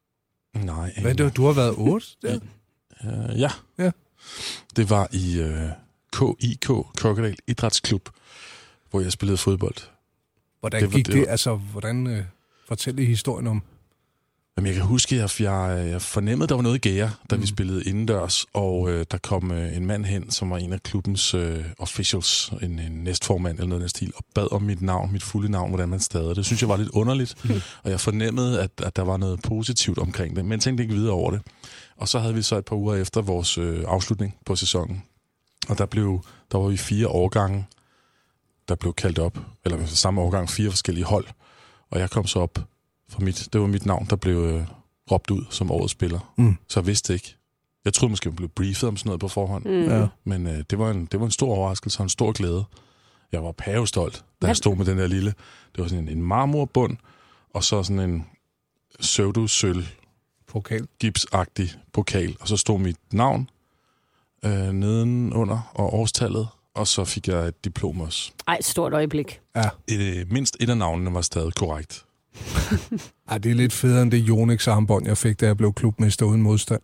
Nej. Hvad, du, du har været otte? Ja. Uh, ja. ja. Det var i uh, K I K, Kokkedal Idrætsklub, hvor jeg spillede fodbold. Hvordan det var, gik det? det? Altså, hvordan øh, fortæl I historien om? Jamen, jeg kan huske, at jeg, jeg fornemmede, at der var noget i gære, da mm. vi spillede indendørs, og øh, der kom øh, en mand hen, som var en af klubbens øh, officials, en, en næstformand eller noget af den stil, og bad om mit navn, mit fulde navn, hvordan man stadig. Det synes jeg var lidt underligt, mm. og jeg fornemmede, at, at der var noget positivt omkring det, men tænkte ikke videre over det. Og så havde vi så et par uger efter vores øh, afslutning på sæsonen, og der, blev, der var vi fire årgange, der blev kaldt op, eller samme årgang, fire forskellige hold, og jeg kom så op. For mit, det var mit navn, der blev øh, råbt ud som årets spiller. Mm. Så jeg vidste ikke. Jeg troede måske, jeg blev briefet om sådan noget på forhånd. Mm. Ja. Men øh, det, var en, det var en stor overraskelse og en stor glæde. Jeg var pavestolt, da jeg stod med den der lille... Det var sådan en, en marmorbund, og så sådan en pseudo-sølv... Pokal. Gipsagtig pokal. Og så stod mit navn øh, nedenunder og årstallet. Og så fik jeg et diplom også. Ej, et stort øjeblik. Ja. Et, mindst et af navnene var stadig korrekt. Ej, det er lidt federe end det Yonex armbånd, jeg fik, da jeg blev klubmester uden modstand.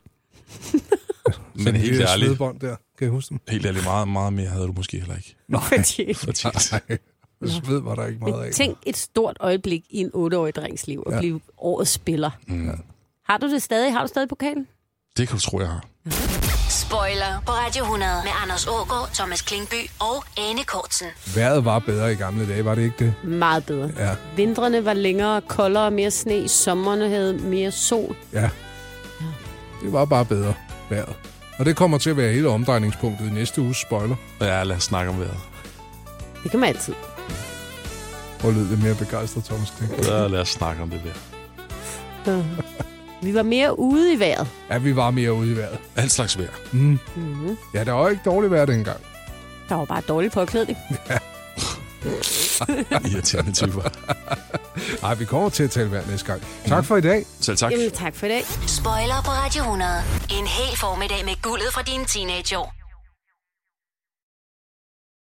Men helt ærligt, der. Kan jeg huske dem? Helt ærligt, meget, meget mere havde du måske heller ikke. Nej, Fortjent. Nej. Sved var der ikke meget af. Tænk et stort øjeblik i en otteårig drengs liv, at ja. blive årets spiller. Mm. Har du det stadig? Har du stadig pokalen? Det kan du tro, jeg har. Spoiler på Radio hundrede med Anders Aagaard, Thomas Klingby og Ane Kortsen. Vejret var bedre i gamle dage, var det ikke det? Meget bedre. Ja. Vintrene var længere, koldere, mere sne. Sommerne havde mere sol. Ja. Det var bare bedre vejret. Og det kommer til at være hele omdrejningspunktet i næste uges spoiler. Ja, lad os snakke om vejret. Det kan man altid. Hvor lød det mere begejstret, Thomas Kling? Ja, lad os snakke om det vejr. Vi var mere ude i vejret. Ja, vi var mere ude i vejret. Alt slags vejr. Mm. Mm-hmm. Ja, der var ikke dårligt vejr dengang. Der var bare dårlig påklædning. Ja. Irriterende typer. Ej, vi kommer til at tale vejr næste gang. Tak for i dag. Selv tak. Jamen, tak for i dag. Spoiler på Radio hundrede. En hel formiddag med guldet fra dine teenageår.